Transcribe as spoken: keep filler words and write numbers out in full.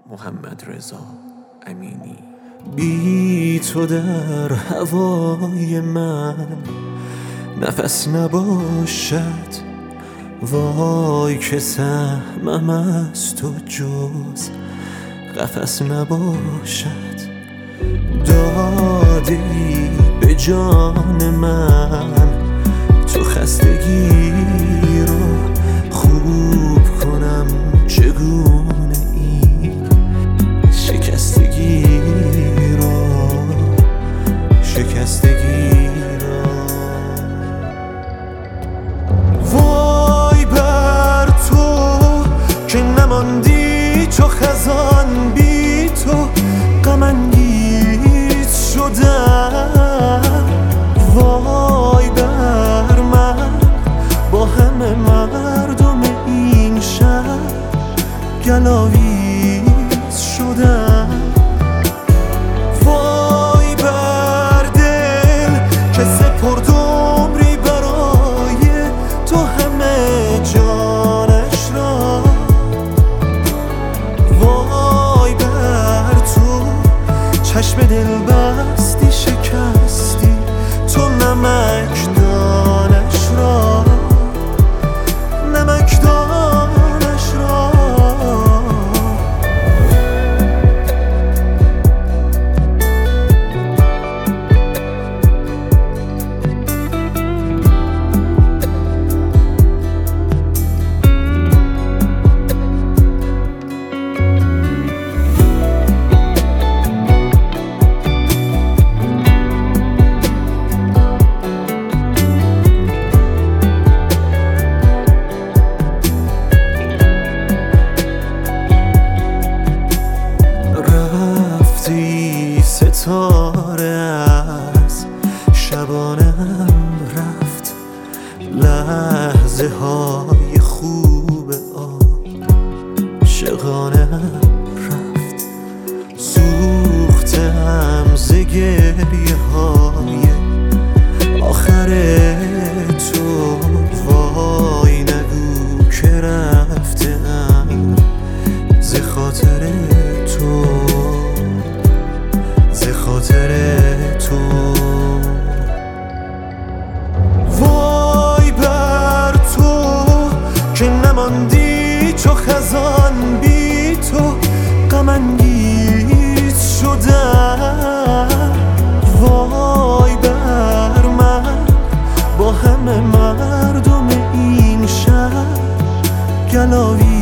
محمد رضا امینی. بی تو در هوای من نفس نباشد، وای که سهمم از تو جز قفس نباشد. دادی به جان من تو خستگی رو خوب کنم، چگونه این شکستگی رو شکستگی رو. وای بر تو که نماندی چو خزان، بی تو غم انگیز شدم. وای بر من با همه مردم این شهر گلاویز شدم. وای بر دل که سپرد عمری برای تو همه جانش را. وای بر تو چشم دل بستی شکستی تو نمک دانش را، نمک دانش را. ستاره از شبانم رفت، لحظه های خوب عاشقانم رفت. سوختم ز گریه های آخر تو، وای نگو که رفتم ز خاطر تو، خاطر تو. وای بر تو که نماندی چو خزان، بی تو غم انگیز شدم. وای بر من با همه مردم این شهر گلاویز